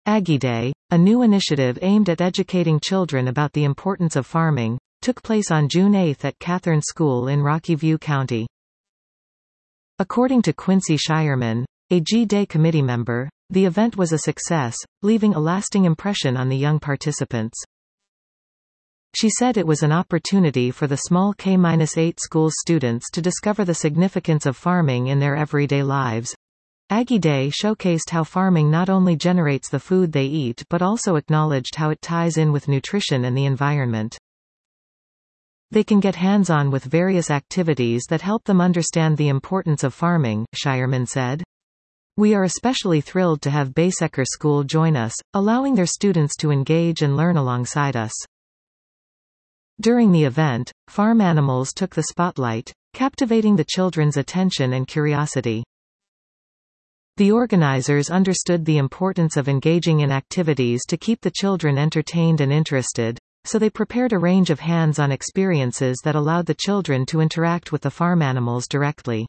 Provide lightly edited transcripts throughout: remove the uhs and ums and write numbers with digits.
Aggie Day, a new initiative aimed at educating children about the importance of farming, took place on June 8 at Catherine School in Rocky View County. According to Quincy Shireman, a Aggie Day committee member, the event was a success, leaving a lasting impression on the young participants. She said it was an opportunity for the small K-8 school students to discover the significance of farming in their everyday lives. Aggie Day showcased how farming not only generates the food they eat but also acknowledged how it ties in with nutrition and the environment. They can get hands-on with various activities that help them understand the importance of farming, Shireman said. We are especially thrilled to have Baysecker School join us, allowing their students to engage and learn alongside us. During the event, farm animals took the spotlight, captivating the children's attention and curiosity. The organizers understood the importance of engaging in activities to keep the children entertained and interested, so they prepared a range of hands-on experiences that allowed the children to interact with the farm animals directly.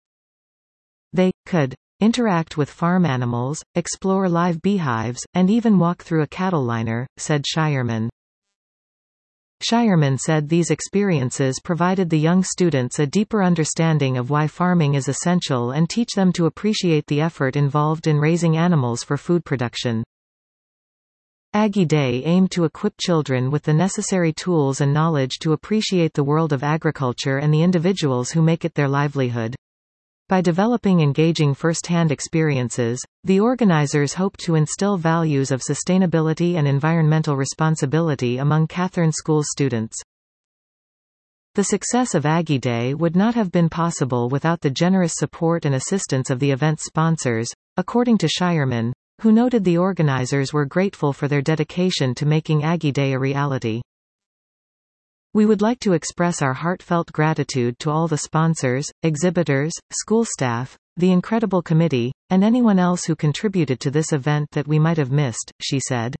They could interact with farm animals, explore live beehives, and even walk through a cattle liner, said Shireman. Shireman said these experiences provided the young students a deeper understanding of why farming is essential and teach them to appreciate the effort involved in raising animals for food production. Aggie Day aimed to equip children with the necessary tools and knowledge to appreciate the world of agriculture and the individuals who make it their livelihood. By developing engaging first-hand experiences, the organizers hope to instill values of sustainability and environmental responsibility among Catherine School students. The success of Aggie Day would not have been possible without the generous support and assistance of the event's sponsors, according to Shireman, who noted the organizers were grateful for their dedication to making Aggie Day a reality. We would like to express our heartfelt gratitude to all the sponsors, exhibitors, school staff, the incredible committee, and anyone else who contributed to this event that we might have missed, she said.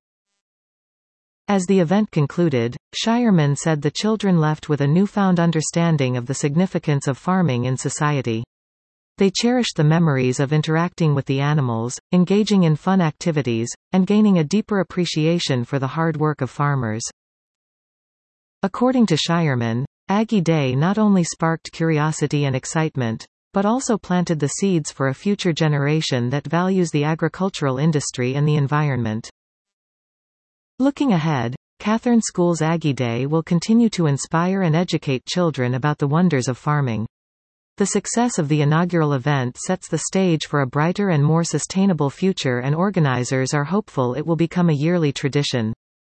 As the event concluded, Shireman said the children left with a newfound understanding of the significance of farming in society. They cherished the memories of interacting with the animals, engaging in fun activities, and gaining a deeper appreciation for the hard work of farmers. According to Shireman, Aggie Day not only sparked curiosity and excitement, but also planted the seeds for a future generation that values the agricultural industry and the environment. Looking ahead, Catherine School's Aggie Day will continue to inspire and educate children about the wonders of farming. The success of the inaugural event sets the stage for a brighter and more sustainable future, and organizers are hopeful it will become a yearly tradition.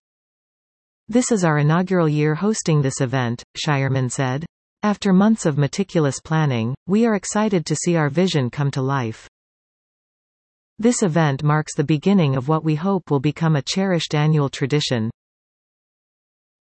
This is our inaugural year hosting this event, Shireman said. After months of meticulous planning, we are excited to see our vision come to life. This event marks the beginning of what we hope will become a cherished annual tradition.